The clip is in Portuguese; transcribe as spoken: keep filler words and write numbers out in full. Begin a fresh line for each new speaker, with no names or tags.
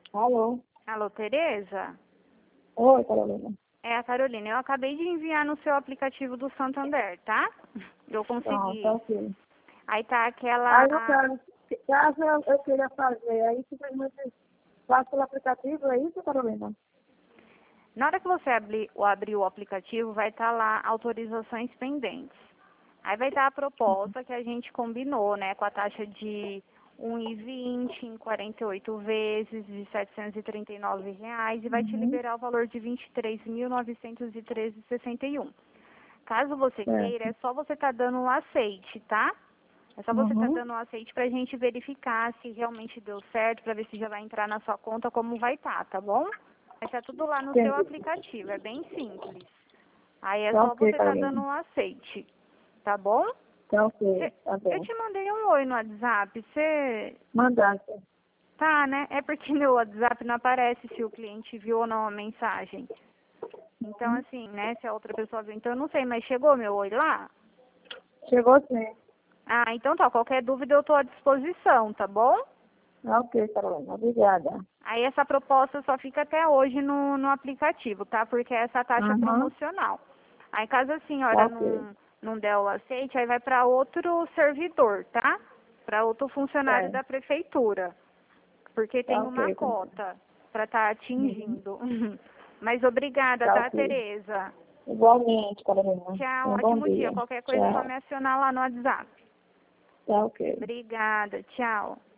Alô?
Alô, Tereza?
Oi, Carolina.
É a Carolina. Eu acabei de enviar no seu aplicativo do Santander, tá? Eu
Pronto, tá
consegui.
ok.
Aí tá aquela...
Aí no caso, caso eu, eu queira fazer, aí simplesmente faço pelo aplicativo, é isso, Carolina?
Na hora que você abrir, abrir o aplicativo, vai estar lá autorizações pendentes. Aí vai estar a proposta que a gente combinou, né? Com a taxa de um e vinte em quarenta e oito vezes de setecentos e trinta e nove reais e vai te
Uhum.
liberar o valor de vinte e três mil novecentos e treze reais e sessenta e um. Caso você queira,
Certo.
é só você estar dando um aceite, tá? É só você estar
Uhum.
dando um aceite pra gente verificar se realmente deu certo, pra ver se já vai entrar na sua conta, como vai estar, tá bom? Mas tá tudo lá no seu
Entendi.
aplicativo, é bem simples. Aí é
Tá
só
ok,
você estar dando
Carolina.
um aceite, tá bom?
Tá ok,
Cê-
tá
Eu
bem.
te mandei um oi no WhatsApp, você...
Mandaste.
Tá, né? É porque no WhatsApp não aparece se o cliente viu ou não a mensagem. Então,
Uhum.
assim, né, se a outra pessoa viu, então eu não sei, mas chegou meu oi lá?
Chegou sim.
Ah, então tá, qualquer dúvida eu tô à disposição, tá bom?
Tá ok, Carolina. Obrigada.
Aí essa proposta só fica até hoje no, no aplicativo, tá? Porque é essa taxa
Uhum.
promocional. Aí caso a
Tá
senhora
ok.
não, não der o aceite, aí vai para outro servidor, tá? Para outro funcionário
Certo.
da prefeitura. Porque
Tá
tem uma
ok também.
cota para estar
Uhum.
atingindo. Mas obrigada,
Tá
tá,
ok.
Tereza?
Igualmente, Carolina.
Tchau,
Um bom
ótimo dia.
dia.
Qualquer coisa é só
Tchau.
me acionar lá no WhatsApp.
Tá ok.
Obrigada, tchau.